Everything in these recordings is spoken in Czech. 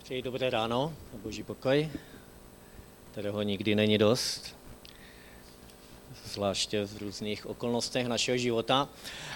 Přeji dobré ráno, boží pokoj, kterého nikdy není dost, zvláště v různých okolnostech našeho života.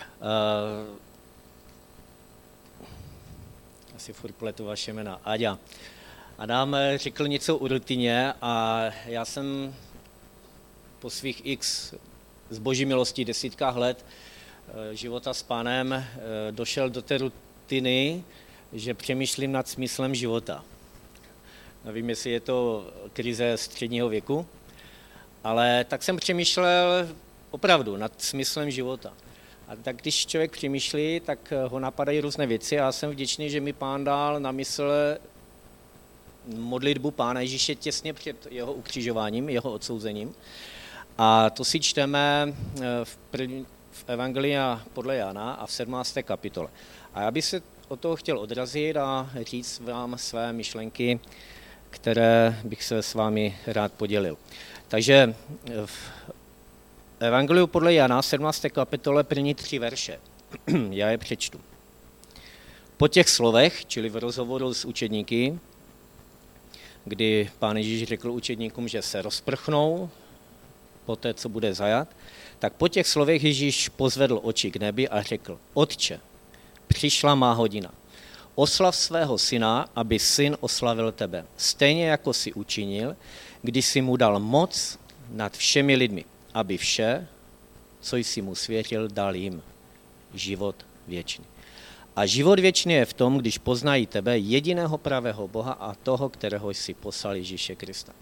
Asi furt pletu vaše jména. Aďa. Adam řekl něco o rutině a já jsem po svých z boží milostí desítkách let života s Pánem došel do té rutiny, že přemýšlím nad smyslem života. Nevím, jestli je to krize středního věku, ale tak jsem přemýšlel opravdu nad smyslem života. A tak když člověk přemýšlí, tak ho napadají různé věci a já jsem vděčný, že mi Pán dal na mysl modlitbu Pána Ježíše těsně před jeho ukřižováním, jeho odsouzením. A to si čteme v Evangelii podle Jana a v 17. kapitole. A já bych se od toho chtěl odrazit a říct vám své myšlenky, které bych se s vámi rád podělil. Takže v Evangeliu podle Jana, 17. kapitole, první 3 verše. Já je přečtu. Po těch slovech, čili v rozhovoru s učedníky, kdy Pán Ježíš řekl učedníkům, že se rozprchnou po té, co bude zajat, tak po těch slovech Ježíš pozvedl oči k nebi a řekl: Otče, přišla má hodina. Oslav svého syna, aby syn oslavil tebe. Stejně jako jsi učinil, když jsi mu dal moc nad všemi lidmi, aby vše, co jsi mu svěřil, dal jim život věčný. A život věčný je v tom, když poznají tebe, jediného pravého Boha a toho, kterého jsi poslal, Ježíše Krista.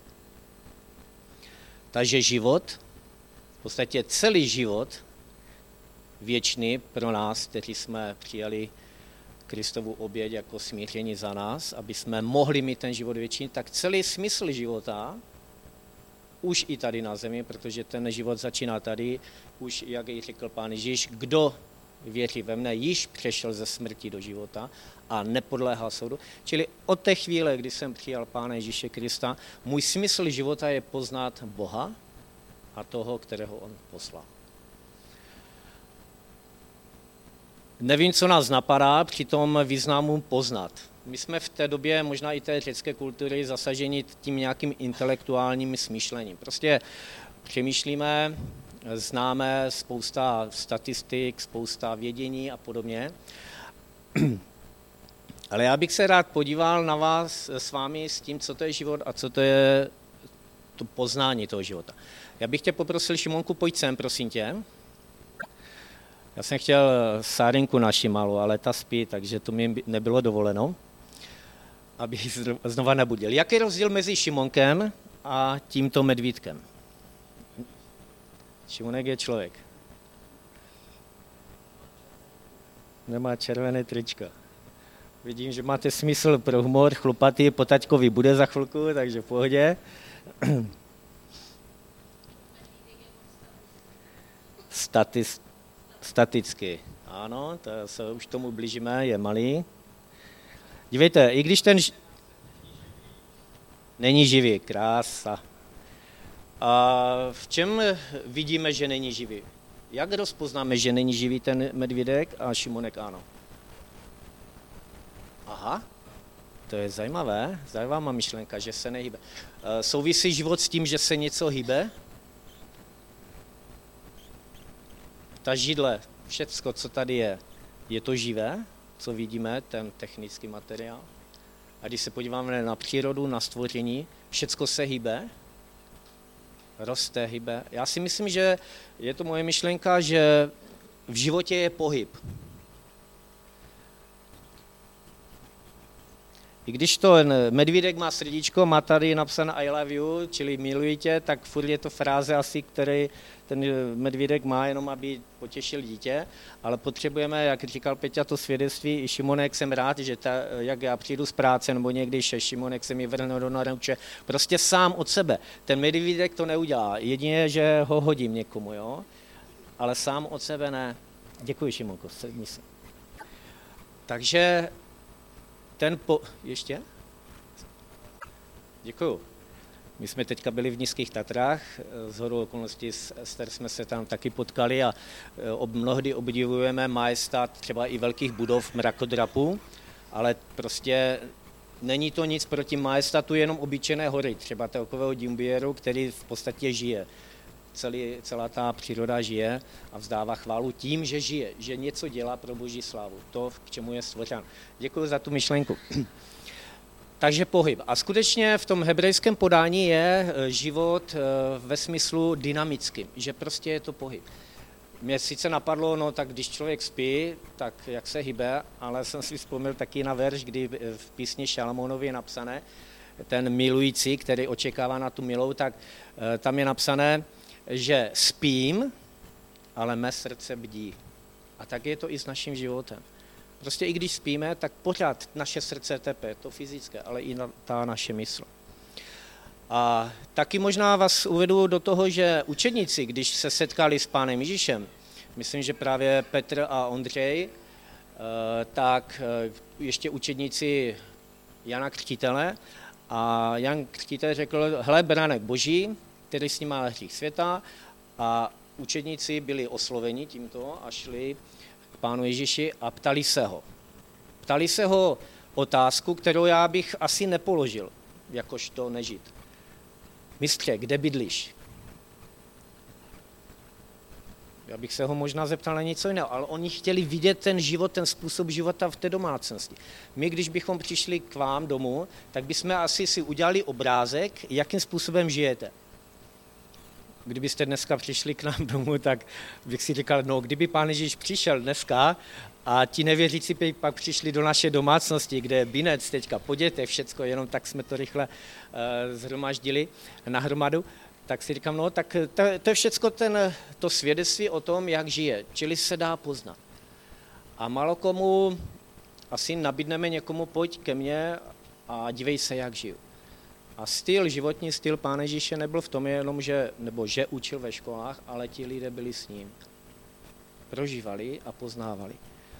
Takže život, v podstatě celý život věčný pro nás, kteří jsme přijali Kristovu oběť jako smíření za nás, aby jsme mohli mít ten život věčný, tak celý smysl života, už i tady na zemi, protože ten život začíná tady, už, jak ji řekl Pán Ježíš, kdo věří ve mne, již přešel ze smrti do života a nepodléhá soudu. Čili od té chvíle, kdy jsem přijal Pána Ježíše Krista, můj smysl života je poznat Boha a toho, kterého on poslal. Nevím, co nás napadá při tom významu poznat. My jsme v té době, možná i té řecké kultury, zasaženi tím nějakým intelektuálním smýšlením. Prostě přemýšlíme, známe spousta statistik, spousta vědění a podobně. Ale já bych se rád podíval na vás s vámi s tím, co to je život a co to je to poznání toho života. Já bych tě poprosil, Šimonku, pojď sem, prosím tě. Já jsem chtěl Sárinku naši malou, ale ta spí, takže to mi nebylo dovoleno, aby ji znova nebudil. Jaký je rozdíl mezi Šimonkem a tímto medvídkem? Šimonek je člověk. Nemá červené tričko. Vidím, že máte smysl pro humor, chlupatý, po taťkovi bude za chvilku, takže v pohodě. Staticky. Ano, to se už tomu blížíme, je malý. Dívejte, i když ten není živý, krása. A v čem vidíme, že není živý? Jak rozpoznáme, že není živý ten medvídek a Šimonek ano? Aha, to je zajímavá myšlenka, že se nehybe. Souvisí život s tím, že se něco hýbe? Ta židle, všecko, co tady je to živé, co vidíme, ten technický materiál? A když se podíváme na přírodu, na stvoření, všecko se hýbe, roste, hýbe. Já si myslím, že je to moje myšlenka, že v životě je pohyb. I když to medvídek má srdíčko, má tady napsané I love you, čili miluji tě, tak furt je to fráze asi, který ten medvídek má, jenom aby potěšil dítě, ale potřebujeme, jak říkal Peťa, to svědectví, i Šimonek, jsem rád, že jak já přijdu z práce, nebo někdy Šimonek se mi vrhne do naruče, prostě sám od sebe. Ten medvídek to neudělá, jedině, že ho hodím někomu, jo? Ale sám od sebe ne. Děkuji, Šimonko, sedni se. Takže ještě? Děkuju. My jsme teďka byli v Nízkých Tatrách, shodou okolností s Ester jsme se tam taky potkali a mnohdy obdivujeme majestát třeba i velkých budov mrakodrapů, ale prostě není to nic proti majestatu jenom obyčejné hory, třeba takového Dimbieru, který v podstatě žije. Celá ta příroda žije a vzdává chválu tím, že žije, že něco dělá pro Boží slávu. To, k čemu je stvořen. Děkuji za tu myšlenku. Takže pohyb. A skutečně v tom hebrejském podání je život ve smyslu dynamický, že prostě je to pohyb. Mě sice napadlo, no tak když člověk spí, tak jak se hýbe, ale jsem si vzpomněl taky na verš, kdy v písni Šalamonovi je napsané, ten milující, který očekává na tu milou, tak tam je napsané, že spím, ale mé srdce bdí. A tak je to i s naším životem. Prostě i když spíme, tak pořád naše srdce tepe, to fyzické, ale i ta naše mysl. A taky možná vás uvedu do toho, že učedníci, když se setkali s Pánem Ježíšem, myslím, že právě Petr a Ondřej, tak ještě učedníci Jana Křtitele, a Jan Křtitel řekl, hele, beránek Boží, který snímá hřích světa, a učedníci byli osloveni tímto a šli k Pánu Ježíši a ptali se ho. Ptali se ho otázku, kterou já bych asi nepoložil, jakožto nežid. Mistře, kde bydlíš? Já bych se ho možná zeptal na něco jiného, ale oni chtěli vidět ten život, ten způsob života v té domácnosti. My, když bychom přišli k vám domů, tak bychom asi si udělali obrázek, jakým způsobem žijete. Kdybyste dneska přišli k nám domů, tak bych si říkal, no kdyby Pán Ježíš přišel dneska a ti nevěřící pak přišli do naše domácnosti, kde je binec teďka po dětech, všecko, jenom tak jsme to rychle zhromaždili na hromadu, tak si říkám, no tak to je všecko to svědectví o tom, jak žije, čili se dá poznat. A málo komu asi nabídneme někomu, pojď ke mně a dívej se, jak žiju. A životní styl Pána Ježíše nebyl v tom jenom, že učil ve školách, ale ti lidé byli s ním. Prožívali a poznávali.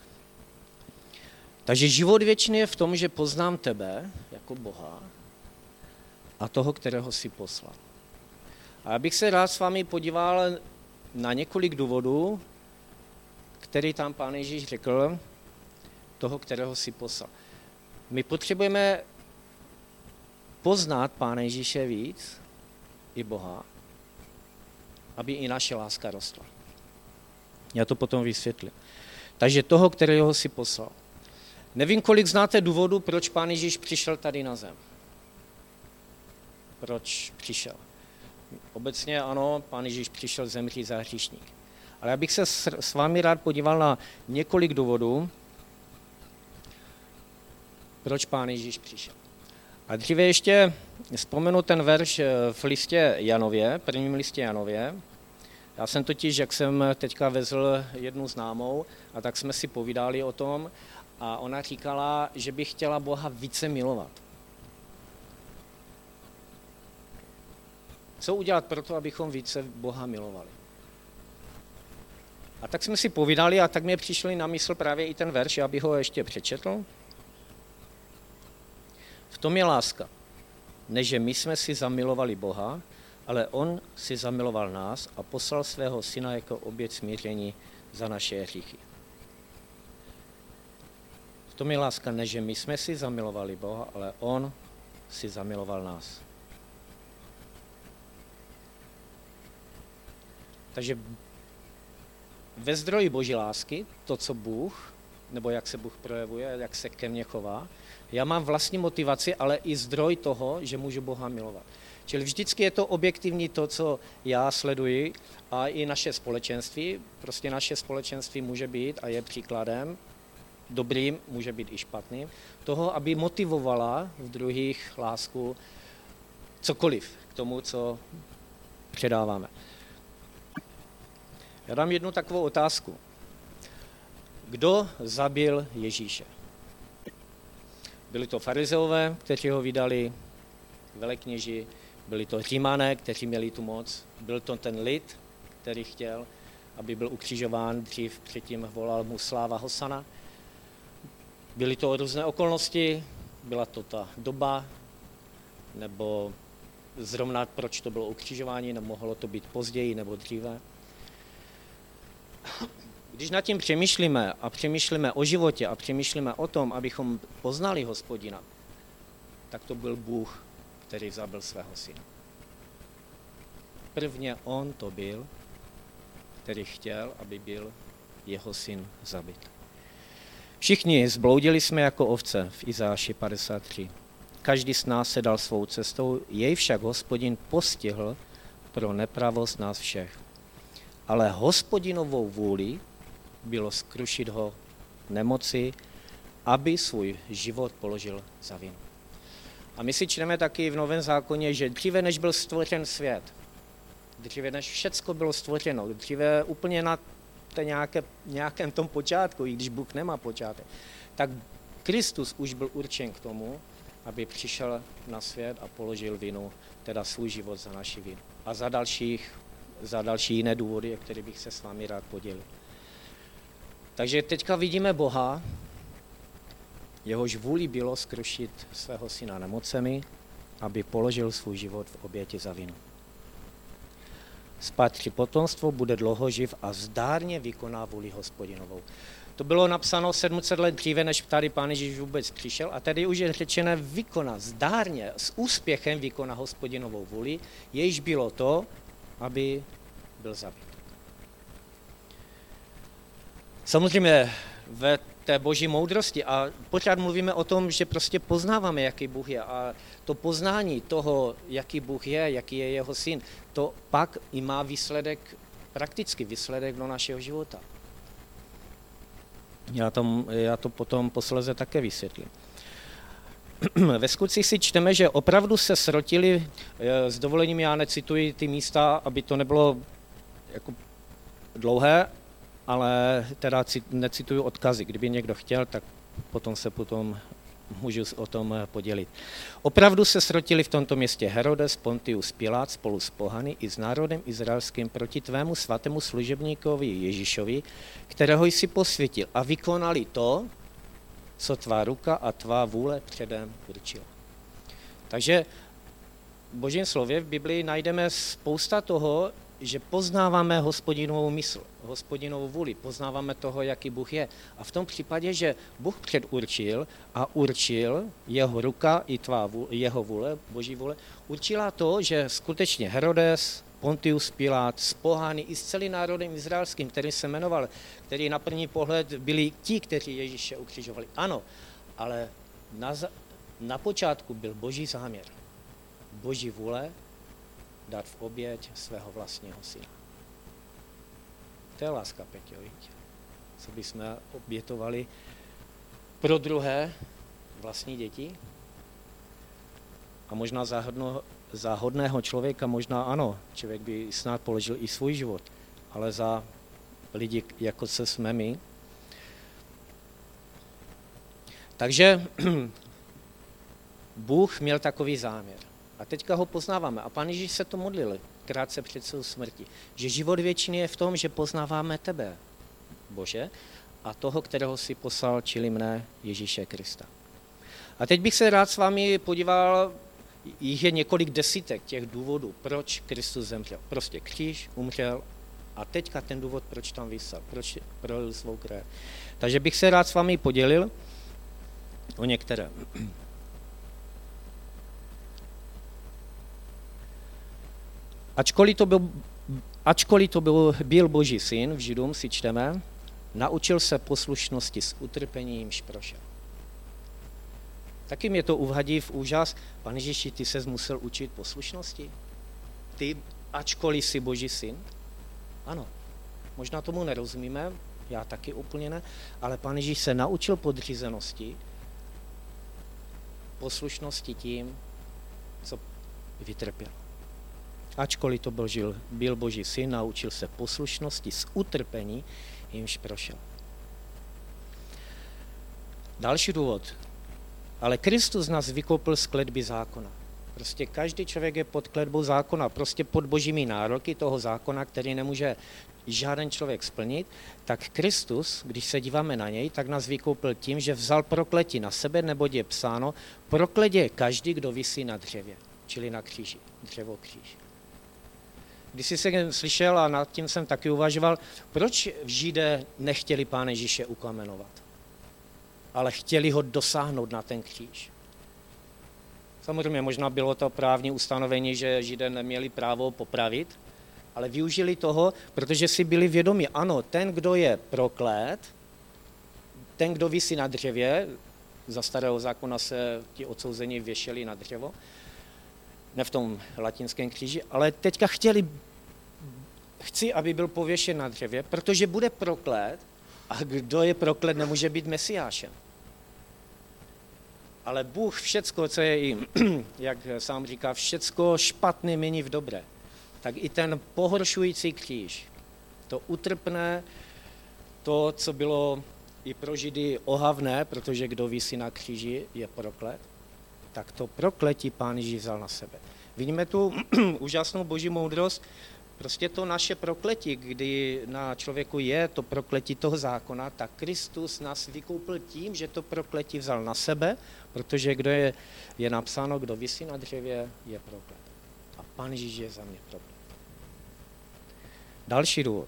Takže život věčný je v tom, že poznám tebe jako Boha a toho, kterého jsi poslal. A já bych se rád s vámi podíval na několik důvodů, který tam Pán Ježíš řekl, toho, kterého jsi poslal. My potřebujeme poznat Pána Ježíše víc, i Boha, aby i naše láska rostla. Já to potom vysvětlím. Takže toho, kterého si poslal. Nevím, kolik znáte důvodů, proč Pán Ježíš přišel tady na zem. Proč přišel? Obecně ano, Pán Ježíš přišel zemřít za hříšník. Ale já bych se s vámi rád podíval na několik důvodů, proč Pán Ježíš přišel. A dříve ještě vzpomenu ten verš v listě Janově, prvním listě Janově. Já jsem totiž, jak jsem teďka vezl jednu známou, a tak jsme si povídali o tom, a ona říkala, že by chtěla Boha více milovat. Co udělat pro to, abychom více Boha milovali? A tak jsme si povídali a tak mě přišli na mysl právě i ten verš, abych ho ještě přečetl. V tom je láska, než že my jsme si zamilovali Boha, ale on si zamiloval nás a poslal svého syna jako oběť smíření za naše hříchy. V tom je láska, než že my jsme si zamilovali Boha, ale on si zamiloval nás. Takže ve zdroji Boží lásky, to, co Bůh, nebo jak se Bůh projevuje, jak se ke mně chová, já mám vlastní motivaci, ale i zdroj toho, že můžu Boha milovat. Čili vždycky je to objektivní to, co já sleduji, a i naše společenství. Prostě naše společenství může být a je příkladem, dobrým, může být i špatným, toho, aby motivovala v druhých lásku cokoliv k tomu, co předáváme. Já dám jednu takovou otázku. Kdo zabil Ježíše? Byli to farizeové, kteří ho vydali, velekněži, byli to Římané, kteří měli tu moc, byl to ten lid, který chtěl, aby byl ukřižován, dřív předtím volal mu sláva Hosana. Byly to různé okolnosti, byla to ta doba, nebo zrovna proč to bylo ukřižování, nemohlo to být později nebo dříve. Když nad tím přemýšlíme a přemýšlíme o životě a přemýšlíme o tom, abychom poznali Hospodina, tak to byl Bůh, který zabil svého syna. Prvně on to byl, který chtěl, aby byl jeho syn zabit. Všichni zbloudili jsme jako ovce v Izáši 53. Každý z nás se dal svou cestou, jej však Hospodin postihl pro nepravost nás všech. Ale Hospodinovou vůli bylo skrušit ho nemoci, aby svůj život položil za vinu. A my si čteme taky v Novém zákoně, že dříve než byl stvořen svět, dříve než všecko bylo stvořeno, dříve úplně na nějakém tom počátku, i když Bůh nemá počátek, tak Kristus už byl určen k tomu, aby přišel na svět a položil vinu, teda svůj život za naši vinu. A za další jiné důvody, o které bych se s vámi rád podělil. Takže teďka vidíme Boha, jehož vůli bylo skrušit svého syna nemocemi, aby položil svůj život v oběti za vinu. Spatří potomstvo, bude dlouho živ a zdárně vykoná vůli Hospodinovou. To bylo napsáno 700 let dříve, než tady Pán Ježíš vůbec přišel a tady už je řečené vykoná, zdárně, s úspěchem vykoná Hospodinovou vůli, jejíž bylo to, aby byl zabit. Samozřejmě ve té boží moudrosti a pořád mluvíme o tom, že prostě poznáváme, jaký Bůh je a to poznání toho, jaký Bůh je, jaký je jeho syn, to pak i má výsledek, praktický výsledek do našeho života. Já to potom posléze také vysvětlím. Ve Skutcích si čteme, že opravdu se srotili, s dovolením já necituji ty místa, aby to nebylo jako dlouhé, ale teda necituju odkazy. Kdyby někdo chtěl, tak potom můžu o tom podělit. Opravdu se srotili v tomto městě Herodes, Pontius Pilát spolu s pohany i s národem izraelským proti tvému svatému služebníkovi Ježíšovi, kterého jsi posvětil a vykonali to, co tvá ruka a tvá vůle předem určila. Takže v Božím slově v Biblii najdeme spousta toho, že poznáváme Hospodinovou mysl, Hospodinovou vůli, poznáváme toho, jaký Bůh je. A v tom případě, že Bůh předurčil a určil jeho ruka i jeho vůle, Boží vůle, určila to, že skutečně Herodes, Pontius Pilát, s pohány i s celým národem izraelským, který se jmenoval, který na první pohled byli ti, kteří Ježíše ukřižovali. Ano, ale na počátku byl Boží záměr, Boží vůle, dát v oběť svého vlastního syna. To je láska, Peťo, co bychom obětovali pro druhé vlastní děti a možná za hodného člověka, možná ano, člověk by snad položil i svůj život, ale za lidi, jako se jsme my. Takže Bůh měl takový záměr. A teďka ho poznáváme. A Pán Ježíš se to modlil krátce před svou smrtí. Že život věčný je v tom, že poznáváme tebe, Bože, a toho, kterého si poslal, čili mne, Ježíše Krista. A teď bych se rád s vámi podíval, jich je několik desítek těch důvodů, proč Kristus zemřel. Prostě kříž, umřel a teďka ten důvod, proč tam vysel, proč prolil svou krev. Takže bych se rád s vámi podělil o některé. Ačkoliv to byl Boží syn, v Židům si čteme, naučil se poslušnosti s utrpením prošel. Taky mě to uvadí v úžas, Pane Ježíši, ty ses musel učit poslušnosti? Ty, ačkoliv jsi Boží syn? Ano, možná tomu nerozumíme, já taky úplně ne, ale Pane Ježíš se naučil podřízenosti, poslušnosti tím, co vytrpěl. Ačkoliv to byl Boží syn, naučil se poslušnosti s utrpení, jimž prošel. Další důvod. Ale Kristus nás vykoupil z kletby zákona. Prostě každý člověk je pod kletbou zákona, prostě pod božími nároky toho zákona, který nemůže žádný člověk splnit, tak Kristus, když se díváme na něj, tak nás vykoupil tím, že vzal prokletí na sebe, neboť je psáno, proklet je každý, kdo visí na dřevě, čili na kříži, dřevo kříž. Když jsem slyšel a nad tím jsem taky uvažoval, proč Židé nechtěli Pána Ježíše ukamenovat, ale chtěli ho dosáhnout na ten kříž. Samozřejmě možná bylo to právní ustanovení, že Židé neměli právo popravit, ale využili toho, protože si byli vědomi, ano, ten, kdo je proklét, ten, kdo visí na dřevě, za starého zákona se ti odsouzení věšeli na dřevo, ne v tom latinském kříži, ale teďka chci, aby byl pověšen na dřevě, protože bude proklét a kdo je proklet, nemůže být mesiášem. Ale Bůh všecko, co je jim, jak sám říká, všecko špatné mění v dobré. Tak i ten pohoršující kříž, to utrpné, to, co bylo i pro Židy ohavné, protože kdo visí na kříži, je proklet, tak to prokletí Pán Ježíš vzal na sebe. Vidíme tu úžasnou boží moudrost, prostě to naše prokletí, kdy na člověku je to prokletí toho zákona, tak Kristus nás vykoupil tím, že to prokletí vzal na sebe, protože kdo je napsáno, kdo visí na dřevě, je proklet. A Pán Ježíš je za mě proklet. Další důvod.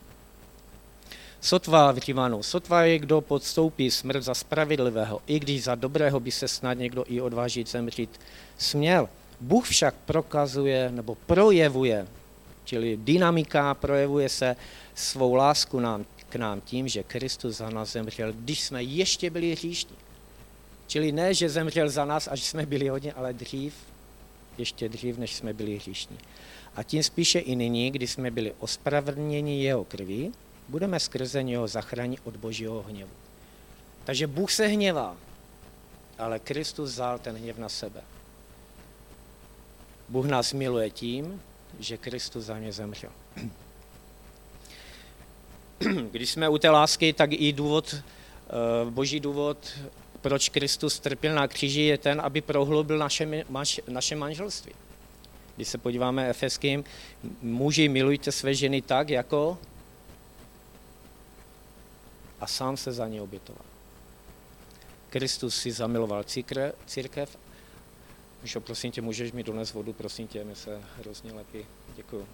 Sotva v Římanů. Sotva je, kdo podstoupí smrt za spravedlivého, i když za dobrého by se snad někdo i odvážit zemřít směl. Bůh však prokazuje nebo projevuje, čili dynamika projevuje se svou lásku k nám tím, že Kristus za nás zemřel, když jsme ještě byli hříšní. Čili ne, že zemřel za nás, až jsme byli hodně, ale ještě dřív, než jsme byli hříšní. A tím spíše i nyní, kdy jsme byli ospravedlněni jeho krví, budeme skrze něho zachránit od božího hněvu. Takže Bůh se hněvá, ale Kristus vzal ten hněv na sebe. Bůh nás miluje tím, že Kristus za ně zemřel. Když jsme u té lásky, tak i boží důvod, proč Kristus trpěl na kříži, je ten, aby prohloubil naše manželství. Když se podíváme Efeským, muži, milujte své ženy tak, jako a sám se za ně obětoval. Kristus si zamiloval církev. Míšo, prosím tě, můžeš mi donést vodu, prosím tě, mi se hrozně lepí. Děkuju.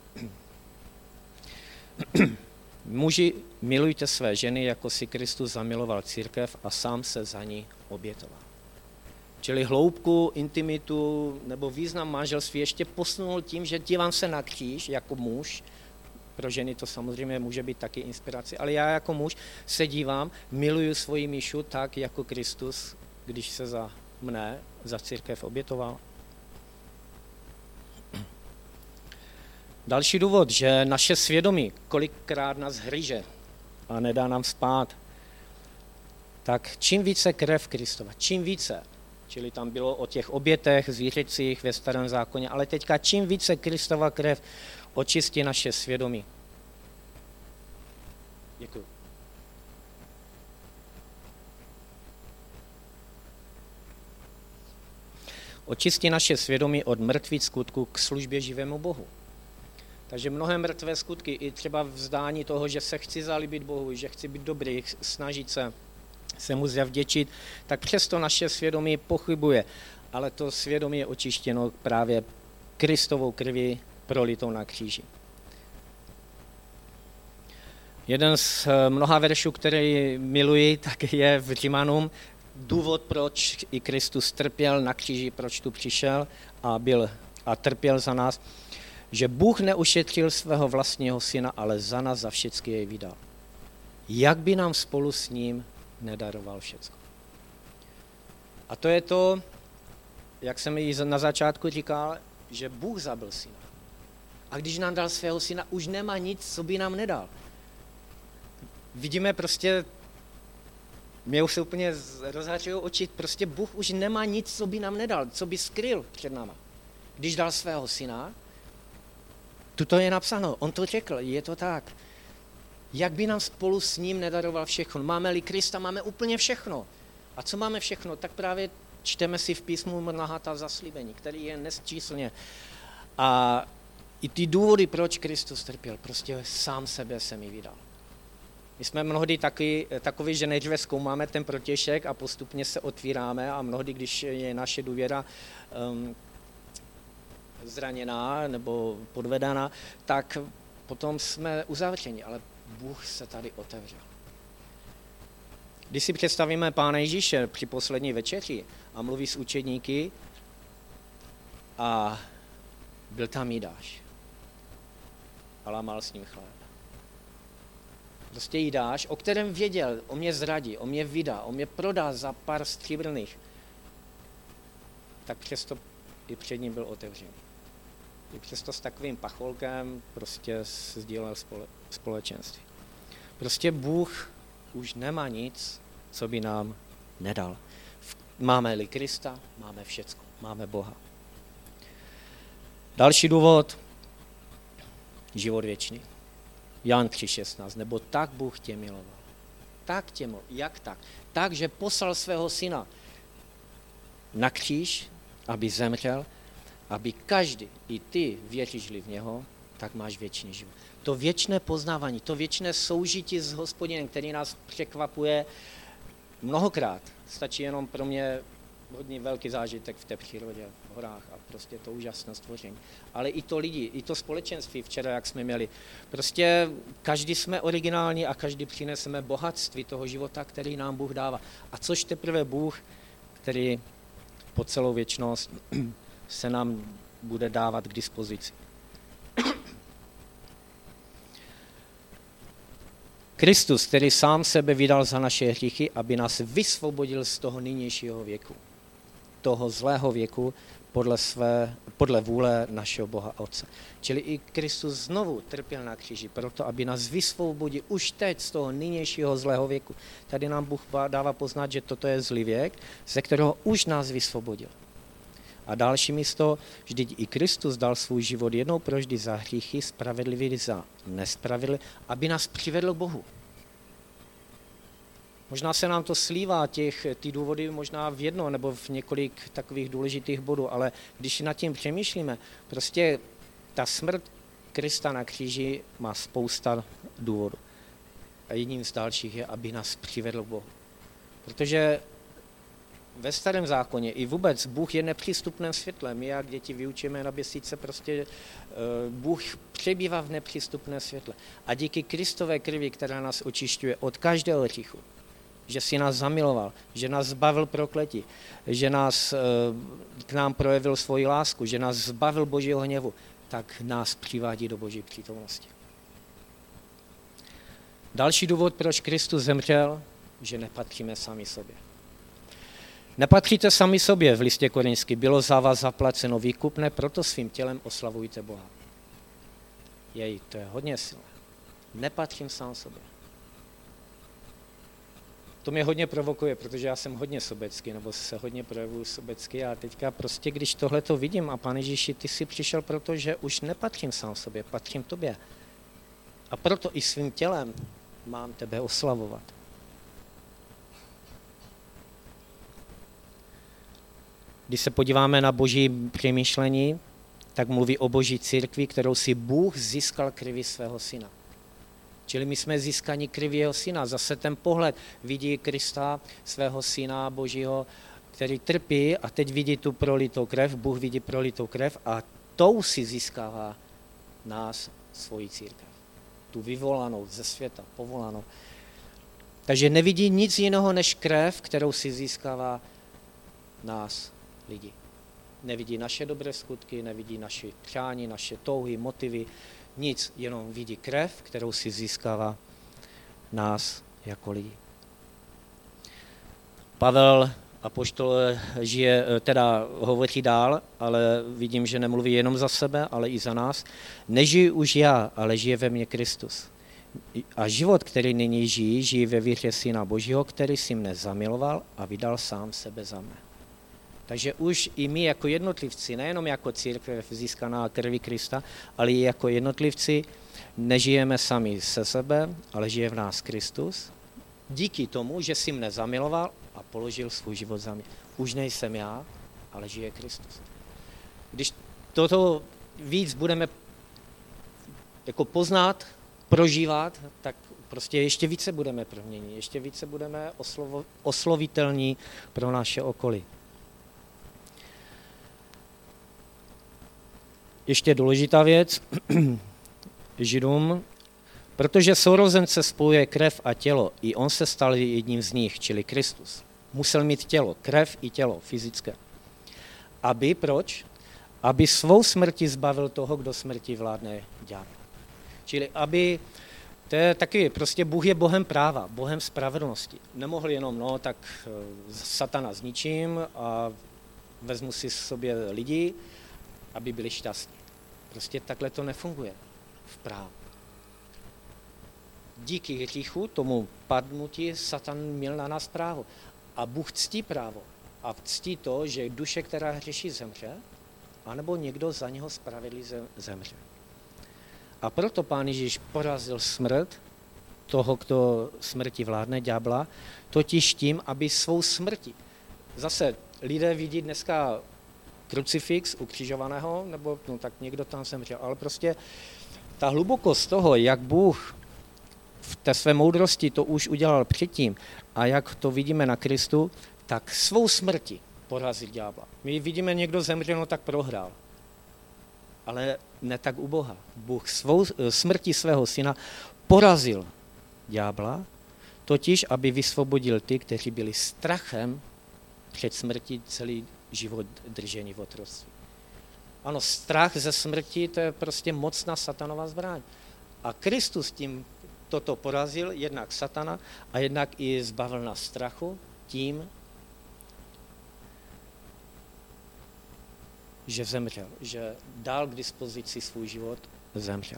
Muži, milujte své ženy, jako si Kristus zamiloval církev a sám se za ní obětoval. Čili hloubku, intimitu nebo význam manželství ještě posunul tím, že dívám se na kříž jako muž. Pro ženy to samozřejmě může být taky inspirace, ale já jako muž se dívám, miluju svoji Míšu tak, jako Kristus, když se za mne, za církev obětoval. Další důvod, že naše svědomí kolikrát nás hryže a nedá nám spát, tak čím více krev Kristova, čím více, čili tam bylo o těch obětech, zvířecích ve starém zákoně, ale teďka čím více Kristova krev očistí naše svědomí. Děkuji. Očistí naše svědomí od mrtvých skutků k službě živému Bohu. Takže mnohé mrtvé skutky, i třeba vzdání toho, že se chci zalíbit Bohu, že chci být dobrý, snažit se mu zavděčit, tak přesto naše svědomí pochybuje. Ale to svědomí je očištěno právě Kristovou krví prolitou na kříži. Jeden z mnoha veršů, který miluji, tak je v Římanům. Důvod, proč i Kristus trpěl na kříži, proč tu přišel a trpěl za nás, že Bůh neušetřil svého vlastního syna, ale za nás za všechny jej vydal. Jak by nám spolu s ním nedaroval všecko? A to je to, jak jsem i na začátku říkal, že Bůh zabil syna. A když nám dal svého syna, už nemá nic, co by nám nedal. Vidíme prostě, mě už se úplně rozhařují oči, prostě Bůh už nemá nic, co by nám nedal, co by skryl před náma. Když dal svého syna, tuto je napsáno, on to řekl, je to tak. Jak by nám spolu s ním nedaroval všechno? Máme-li Krista, máme úplně všechno. A co máme všechno? Tak právě čteme si v písmu mnoha ta zaslíbení, který je nesčíslně. A i ty důvody, proč Kristus trpěl, prostě sám sebe se mi vydal. My jsme mnohdy takový, že nejdříve zkoumáme ten protějšek a postupně se otvíráme a mnohdy, když je naše důvěra zraněná nebo podvedaná, tak potom jsme uzavřeni, ale Bůh se tady otevřel. Když si představíme Pána Ježíše při poslední večeři a mluví s učedníky, a byl tam Jidáš a lámal s ním chléb. Prostě Jidáš, o kterém věděl, on mě zradí, on mě vydá, on mě prodá za pár stříbrných, tak přesto i před ním byl otevřený. I přesto s takovým pacholkem prostě sdílel společenství. Prostě Bůh už nemá nic, co by nám nedal. Máme-li Krista, máme všecko, máme Boha. Další důvod, život věčný. Jan 3,16, nebo tak Bůh tě miloval. Tak tě miloval, jak tak? Tak, že poslal svého syna na kříž, aby zemřel, aby každý, i ty, věříš-li v něho, tak máš věčný život. To věčné poznávání, to věčné soužití s Hospodinem, který nás překvapuje mnohokrát. Stačí jenom pro mě hodně velký zážitek v té přírodě, v horách a prostě to úžasné stvoření. Ale i to lidi, i to společenství včera, jak jsme měli. Prostě každý jsme originální a každý přineseme bohatství toho života, který nám Bůh dává. A což teprve Bůh, který po celou věčnost se nám bude dávat k dispozici. Kristus, který sám sebe vydal za naše hříchy, aby nás vysvobodil z toho nynějšího věku, toho zlého věku podle vůle našeho Boha Otce. Čili i Kristus znovu trpěl na kříži, proto aby nás vysvobodil už teď z toho nynějšího zlého věku. Tady nám Bůh dává poznat, že toto je zlý věk, ze kterého už nás vysvobodil. A další místo, vždyť i Kristus dal svůj život jednou provždy za hříchy, spravedlivý za nespravedlivý, aby nás přivedl k Bohu. Možná se nám to slívá, ty důvody možná v jedno nebo v několik takových důležitých bodů, ale když nad tím přemýšlíme, prostě ta smrt Krista na kříži má spousta důvodů. A jedním z dalších je, aby nás přivedl k Bohu. Protože ve Starém zákoně i vůbec Bůh je nepřístupném světle. My, jak děti vyučíme na běsíce, prostě Bůh přebývá v nepřístupném světle. A díky Kristové krvi, která nás očišťuje od každého hříchu, že si nás zamiloval, že nás zbavil prokletí, že k nám projevil svoji lásku, že nás zbavil Božího hněvu, tak nás přivádí do Boží přítomnosti. Další důvod, proč Kristus zemřel, že nepatříme sami sobě. Nepatříte sami sobě, v listě Korinským bylo za vás zaplaceno výkupné, proto svým tělem oslavujte Boha. To je hodně silné. Nepatřím sám sobě. To mě hodně provokuje, protože já jsem hodně sobecký, nebo se hodně projevuju sobecky a teďka prostě, když tohle to vidím a Pane Ježíši, ty jsi přišel proto, že už nepatřím sám sobě, patřím tobě. A proto i svým tělem mám tebe oslavovat. Když se podíváme na Boží přemýšlení, tak mluví o Boží církvi, kterou si Bůh získal krví svého syna. Čili my jsme získani krví jeho syna. Zase ten pohled vidí Krista, svého syna Božího, který trpí a teď vidí tu prolitou krev, Bůh vidí prolitou krev a tou si získává nás, svoji církev. Tu vyvolanou ze světa, povolanou. Takže nevidí nic jiného než krev, kterou si získává nás, lidi. Nevidí naše dobré skutky, nevidí naše přání, naše touhy, motivy, nic, jenom vidí krev, kterou si získává nás jako lidi. Pavel apoštol hovoří dál, ale vidím, že nemluví jenom za sebe, ale i za nás. Nežiji už já, ale žije ve mně Kristus. A život, který nyní žijí ve víře Syna Božího, který si mne zamiloval a vydal sám sebe za mne. Takže už i my jako jednotlivci, nejenom jako církev získaná krví Krista, ale i jako jednotlivci nežijeme sami se sebe, ale žije v nás Kristus. Díky tomu, že si mne zamiloval a položil svůj život za mě. Už nejsem já, ale žije Kristus. Když toto víc budeme jako poznat, prožívat, tak prostě ještě více budeme proměněni, ještě více budeme oslovitelní pro naše okolí. Ještě důležitá věc, Židům, protože sourozence spojuje krev a tělo, i on se stal jedním z nich, čili Kristus. Musel mít tělo, krev i tělo fyzické. Proč? aby svou smrti zbavil toho, kdo smrti vládne ďábel. Čili aby, to je taky, prostě Bůh je Bohem práva, Bohem spravedlnosti. Nemohl jenom, no tak satana zničím a vezmu si sobě lidi, aby byli šťastní. Prostě takhle to nefunguje v právu. Díky hříchu, tomu padnutí, Satan měl na nás právo. A Bůh ctí právo. A ctí to, že duše, která hřeší, zemře, anebo někdo za něho spravedlivě zemře. A proto Pán Ježíš porazil smrt, toho, kdo smrti vládne, ďábla, totiž tím, aby svou smrti. Zase lidé vidí dneska krucifix ukřižovaného, nebo no, tak někdo tam zemřel, ale prostě ta hlubokost toho, jak Bůh v té své moudrosti to už udělal předtím a jak to vidíme na Kristu, tak svou smrti porazil ďábla. My vidíme, někdo zemřel, no tak prohrál. Ale ne tak u Boha. Bůh svou smrti svého syna porazil ďábla, totiž, aby vysvobodil ty, kteří byli strachem před smrtí celý život držení v otroctví. Ano, strach ze smrti, to je prostě mocná satanova zbraň. A Kristus tím toto porazil, jednak satana a jednak i zbavil nás strachu tím, že zemřel, že dal k dispozici svůj život, zemřel.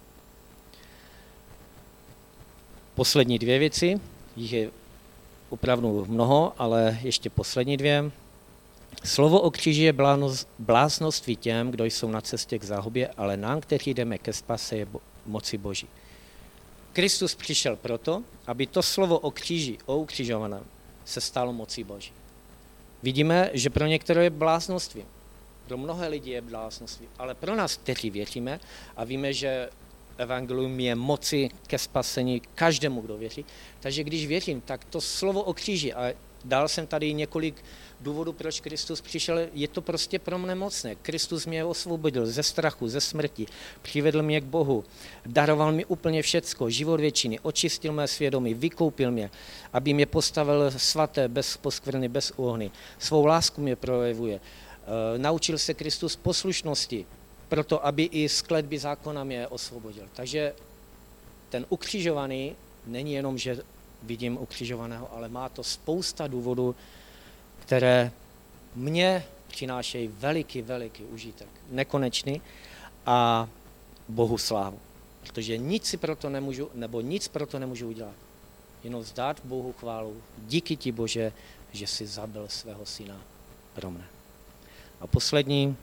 Poslední dvě věci, jich je opravdu mnoho, ale ještě poslední dvě. Slovo o kříži je bláznoství těm, kdo jsou na cestě k záhubě, ale nám, kteří jdeme ke spase, je moci Boží. Kristus přišel proto, aby to slovo o kříži, o ukřižovaném, se stalo mocí Boží. Vidíme, že pro některé je bláznoství. Pro mnohé lidi je bláznoství, ale pro nás, kteří věříme a víme, že evangelium je moci ke spasení každému, kdo věří, takže když věřím, tak to slovo o kříži, a dal jsem tady několik důvodů, proč Kristus přišel, je to prostě pro mne mocné. Kristus mě osvobodil ze strachu, ze smrti, přivedl mě k Bohu, daroval mi úplně všecko, život věčný, očistil mé svědomí, vykoupil mě, aby mě postavil svaté, bez poskvrny, bez úhony. Svou lásku mě projevuje. Naučil se Kristus poslušnosti, proto aby i z kletby zákona mě osvobodil. Takže ten ukřižovaný není jenom, že vidím ukřižovaného, ale má to spousta důvodů, které mně přinášejí veliký užitek, nekonečný a Bohu slávu. Protože nic si proto nemůžu, nebo nic proto nemůžu udělat. Jenom vzdát Bohu chválu. Díky ti, Bože, že jsi zabil svého syna pro mne. A poslední.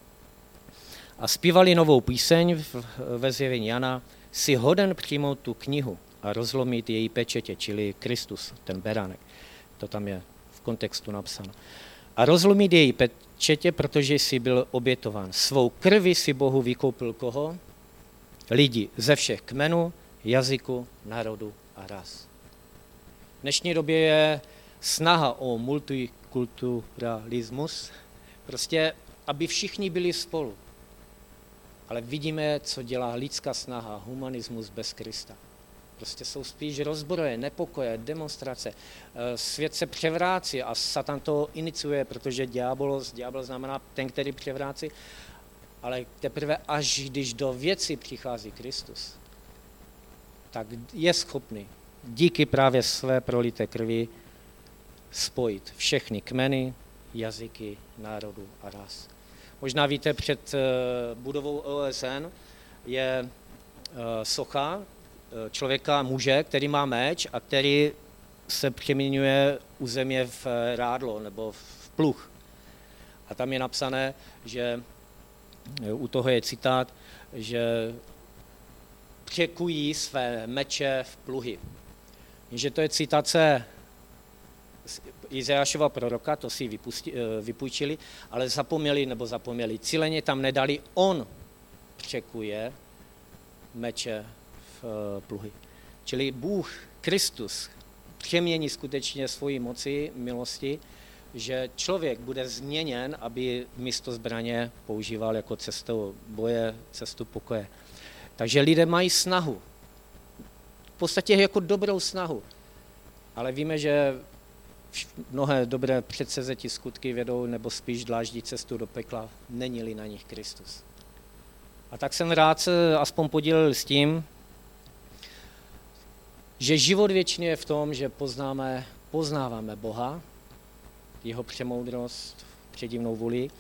A zpívali novou píseň ve Zjevení Jana, si hoden přijmout tu knihu a rozlomit její pečetě, čili Kristus, ten beránek. To tam je v kontextu napsáno. A rozlomit její pečetě, protože jsi byl obětován. Svou krvi si Bohu vykoupil koho? Lidi ze všech kmenů, jazyku, národu a ras. V dnešní době je snaha o multikulturalismus, prostě aby všichni byli spolu. Ale vidíme, co dělá lidská snaha, humanismus bez Krista. Prostě jsou spíš rozbroje, nepokoje, demonstrace. Svět se převrácí a Satan to iniciuje, protože ďábel znamená ten, který převrácí, ale teprve až když do věci přichází Kristus, tak je schopný díky právě své prolité krvi spojit všechny kmeny, jazyky, národů a ras. Možná víte, před budovou OSN je socha člověka, muže, který má meč a který se přeměňuje u země v rádlo nebo v pluh. A tam je napsané, že u toho je citát, že překují své meče v pluhy. Že to je citace Izajášova proroka, to si vypůjčili, ale zapomněli. Cíleně tam nedali, on překuje meče v pluhy. Čili Bůh, Kristus, přemění skutečně svoji moci, milosti, že člověk bude změněn, aby místo zbraně používal jako cestu boje, cestu pokoje. Takže lidé mají snahu, v podstatě jako dobrou snahu, ale víme, že mnohé dobré předsevzetí skutky vedou, nebo spíš dláždí cestu do pekla, není-li na nich Kristus. A tak jsem rád se aspoň podělil s tím, že život věčný je v tom, že poznáváme Boha, jeho přemoudrost, předivnou vůli,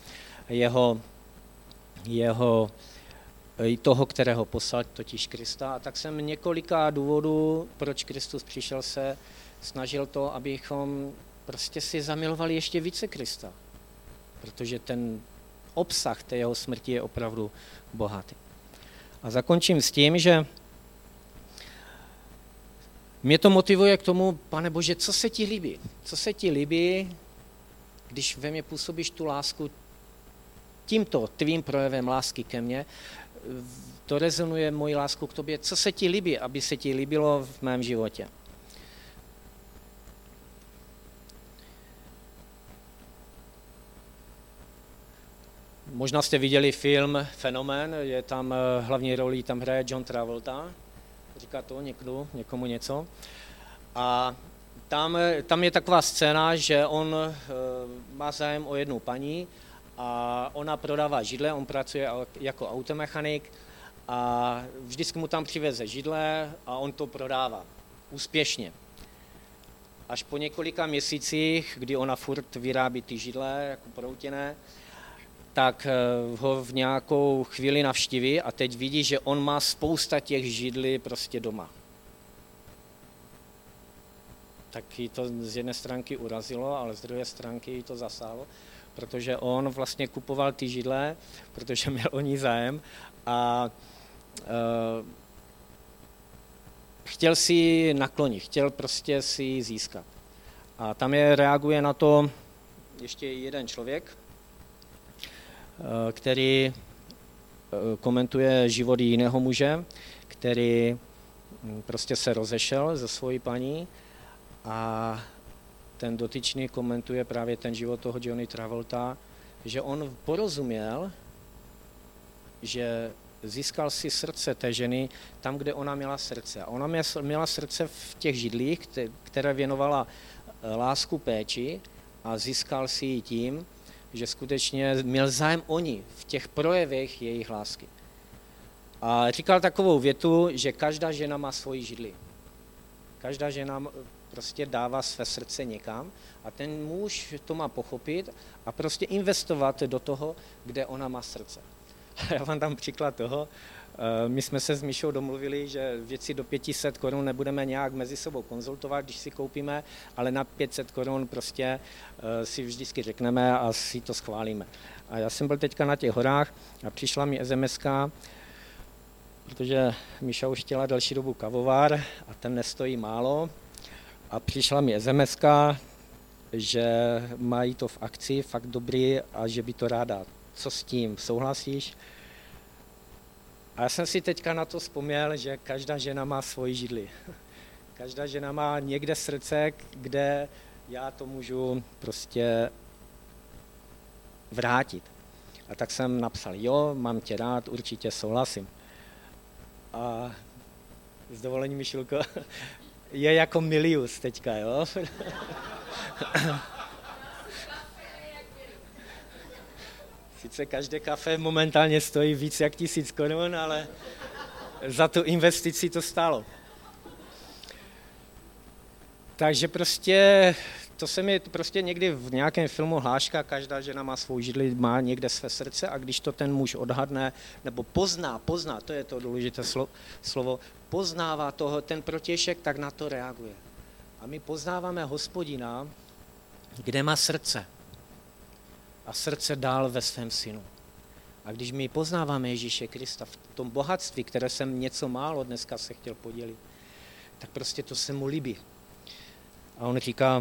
toho, kterého poslal, totiž Krista. A tak jsem několika důvodů, proč Kristus přišel, se snažil to, abychom prostě si zamilovali ještě více Krista. Protože ten obsah té jeho smrti je opravdu bohatý. A zakončím s tím, že mě to motivuje k tomu, Pane Bože, co se ti líbí? Co se ti líbí, když ve mně působíš tu lásku tímto tvým projevem lásky ke mně, to rezonuje moji lásku k tobě. Co se ti líbí, aby se ti líbilo v mém životě? Možná jste viděli film Fenomén, je tam hlavní roli, tam hraje John Travolta, říká to někomu něco. A tam je taková scéna, že on má zájem o jednu paní a ona prodává židle, on pracuje jako automechanik a vždycky mu tam přiveze židle a on to prodává úspěšně. Až po několika měsících, kdy ona furt vyrábí ty židle jako proutěné, tak ho v nějakou chvíli navštíví a teď vidí, že on má spousta těch židlí prostě doma. Tak jí to z jedné stránky urazilo, ale z druhé stránky jí to zasáhlo, protože on vlastně kupoval ty židle, protože měl o ní zájem a chtěl si ji naklonit, chtěl prostě si ji získat. A tam reaguje na to ještě jeden člověk, který komentuje život jiného muže, který prostě se rozešel ze svojí paní a ten dotyčný komentuje právě ten život toho Johnny Travolta, že on porozuměl, že získal si srdce té ženy tam, kde ona měla srdce. A ona měla srdce v těch židlích, které věnovala lásku, péči a získal si ji tím, že skutečně měl zájem o ní v těch projevech jejich lásky. A říkal takovou větu, že každá žena má svoji židli. Každá žena prostě dává své srdce někam a ten muž to má pochopit a prostě investovat do toho, kde ona má srdce. Já vám dám příklad toho. My jsme se s Míšou domluvili, že věci do 500 korun nebudeme nějak mezi sebou konzultovat, když si koupíme, ale na 500 korun prostě si vždycky řekneme a si to schválíme. A já jsem byl teďka na těch horách a přišla mi SMS-ka, protože Míša už chtěla další dobu kavovar a ten nestojí málo. A přišla mi SMS-ka, že mají to v akci, fakt dobrý a že by to ráda. Co s tím, souhlasíš? A já jsem si teďka na to vzpomněl, že každá žena má svoji židli. Každá žena má někde srdce, kde já to můžu prostě vrátit. A tak jsem napsal, jo, mám tě rád, určitě souhlasím. A s dovolením, Mišilko, je jako Milius teďka, jo? Sice každé kafe momentálně stojí víc jak 1000 korun, ale za tu investici to stálo. Takže prostě to se mi prostě někdy v nějakém filmu hláška, každá žena má svou židli, má někde své srdce a když to ten muž odhadne, nebo pozná, to je to důležité slovo, poznává toho, ten protějšek, tak na to reaguje. A my poznáváme Hospodina, kde má srdce. A srdce dál ve svém synu. A když my poznáváme Ježíše Krista v tom bohatství, které jsem něco málo dneska se chtěl podělit, tak prostě to se mu líbí. A on říká,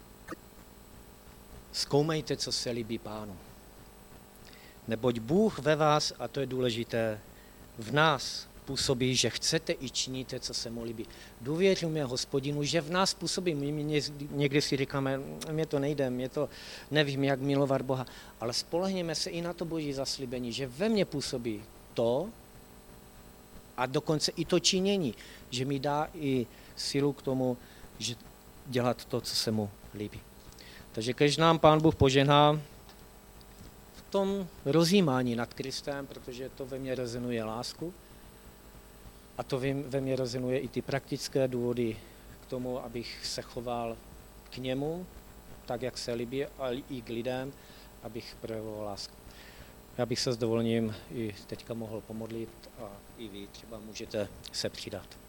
zkoumejte, co se líbí Pánu. Neboť Bůh ve vás, a to je důležité, v nás působí, že chcete i činíte, co se mu líbí. Důvěřujeme Hospodinu, že v nás působí. My někdy si říkáme, mě to nejde, nevím, jak milovat Boha, ale spolehněme se i na to Boží zaslíbení, že ve mně působí to a dokonce i to činění, že mi dá i sílu k tomu, že dělat to, co se mu líbí. Takže kež nám Pán Bůh požehná v tom rozjímání nad Kristem, protože to ve mně rezonuje lásku a to ve mně rezonuje i ty praktické důvody k tomu, abych se choval k němu, tak, jak se líbí, ale i k lidem, abych projevoval lásku. Já bych se s dovolením i teďka mohl pomodlit a i vy třeba můžete se přidat.